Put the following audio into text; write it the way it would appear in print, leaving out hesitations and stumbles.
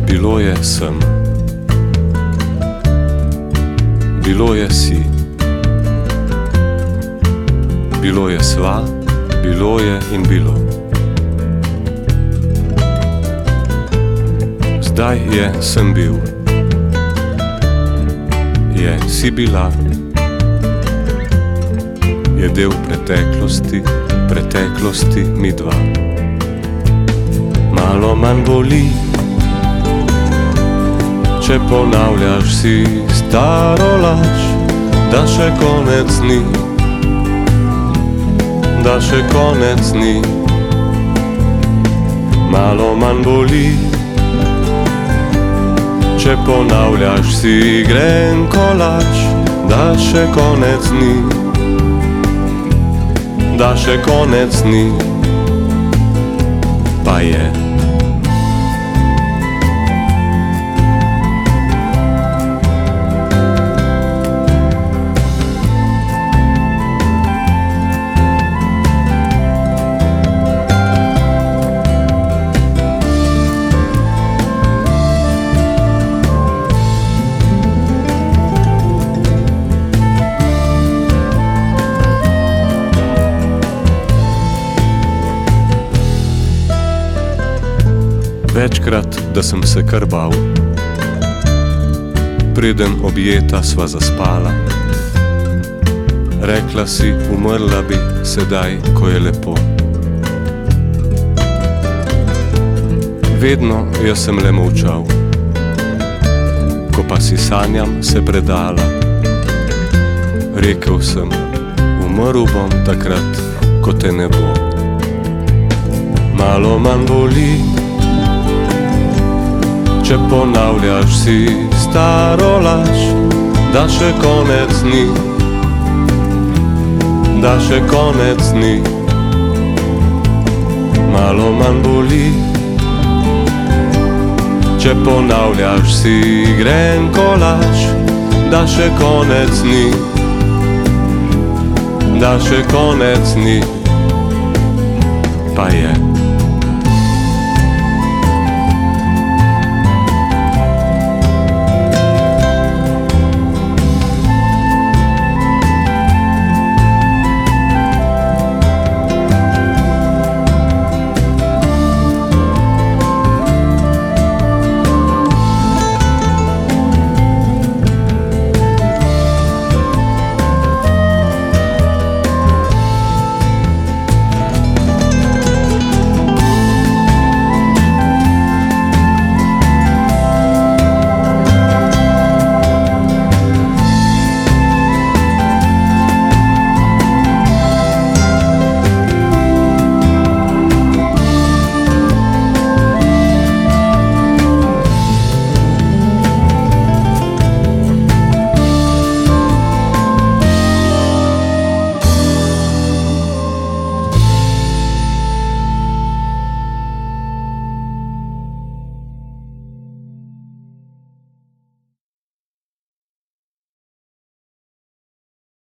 Bilo je sem, bilo je si, bilo je sva, bilo je in bilo. Zdaj je sem bil, je si bila, je del preteklosti, preteklosti mi dva. Malo manj boli, če ponavljaš si staro laž, da še konec ni, da še konec ni. Malo manj boli, če ponavljaš si grenko laž, da še konec ni, da še konec ni, pa je. Večkrat, da sem se kar bal, preden objeta sva zaspala. Rekla si, umrla bi sedaj, ko je lepo. Vedno jaz sem le molčal, ko pa si sanjam se predala. Rekel sem, umrl bom takrat, ko te ne bo. Malo manj boli, če ponavljaš si staro laž, da še konec ni, da še konec ni. Malo manj boli, če ponavljaš si grenko laž, da še konec ni, da še konec ni, pa je.